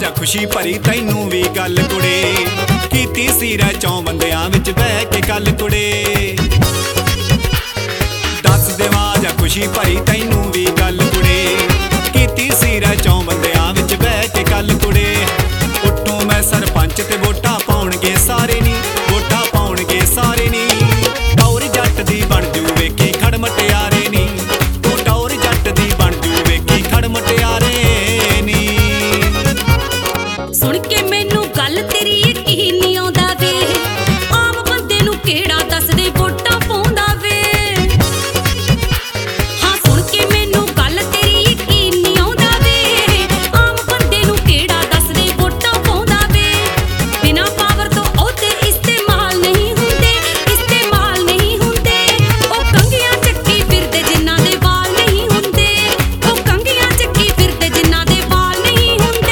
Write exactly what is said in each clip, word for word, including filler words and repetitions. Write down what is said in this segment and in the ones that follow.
ਆ खुशी भरी तैनू भी गल कुड़े, कीती सी रै चौं बंदियां विच बह के गल कुड़े। दस देवां आ खुशी भरी तैनू भी गल कुड़े, कीती सी रै चौं बंदियां विच बह के गल कुड़े। उठों मैं सरपंच ते वोटां पाउणगे सारे नी, वोटां पाउणगे सारे नी। टौर जट दी बण जू वेखी खड़ मटियारे नी, तू टौर जट दी बण जू वेखी खड़ मटियारे नी। सुन के मैनू गल तेरी यकीन नहीं आउंदा वे, आम बंदे नू केड़ा दस दे वोटां पाउंदा वे। हाँ सुन के मैनू गल तेरी यकीन नहीं आउंदा वे, आम बंदे नू केड़ा दस दे वोटां पाउंदा वे। बिना पावर तो ओहदे इस्तेमाल नहीं हुंदे, इस्तेमाल नहीं हुंदे। ओ कंघियां चक्की फिरदे जिन्हां दे वाल नहीं हुंदे, ओ कंघियां चक्की फिरदे जिन्हां दे वाल नहीं हुंदे।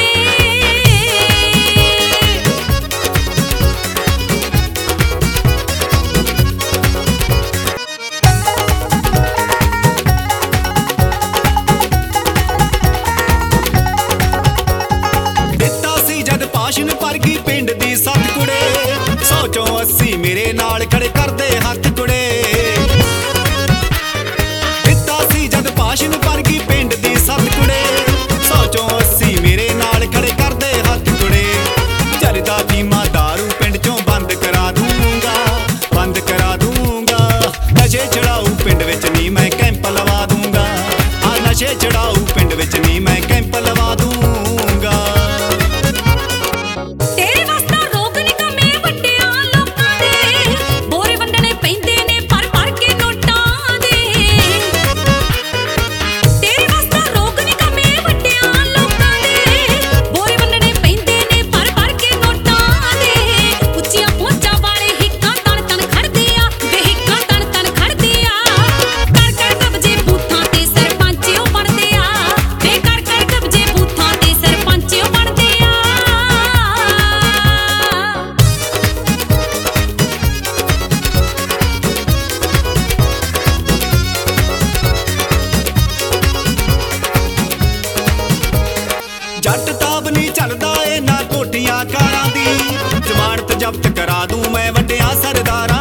दिता सी जद भाषण भर गई पिंड दी सत्त कुड़े, सौ चों अस्सी मेरे नाल खड़े करदे हत्थ कुड़े। दिता सी जद भाषण भर गई पिंड दी सत्त कुड़े, सौ चों अस्सी मेरे नाल खड़े करदे हत्थ कुड़े। जरदा फीमा दारू पिंड चों बंद करा दूंगा, बंद करा दूंगा। नशे छड़ाऊ पिंड विच नी मैं कैंप लवा दूंगा, आ नशे छड़ाऊ पिंड विच नी मैं कैंप लवा दूंगा। तेरे वास्ता रोग निकमे वड्डियां लोकां दे, बोरे वंडणे पैंदे ने भर भर के नोटां दे। तेरे वास्ता रोग निकमे वड्डियां लोकां दे, बोरे वंडणे पैंदे ने भर भर के नोटां दे। ਉੱਚੀਆਂ ਪਹੁੰਚਾਂ ਵਾਲੇ ਹਿੱਕਾਂ ਤਣ ਤਣ ਖੜਦੇ ਆ, ਵੇ ਹਿੱਕਾਂ ਤਣ ਤਣ ਖੜਦੇ ਆ। ਕਰ ਕਰ ਕਬਜੇ ਬੂਥਾਂ ਤੇ ਸਰਪੰਚ ਉਹ ਬਣਦੇ ਆ, ਵੇ ਕਰ ਕਰ ਕਬਜੇ ਬੂਥਾਂ ਤੇ ਸਰਪੰਚ ਉਹ ਬਣਦੇ ਆ। जट ताब नहीं चलदा ए ना कोठियां कारां दी, जमानत जब्त करा दूं मैं वड्डियां सरदारां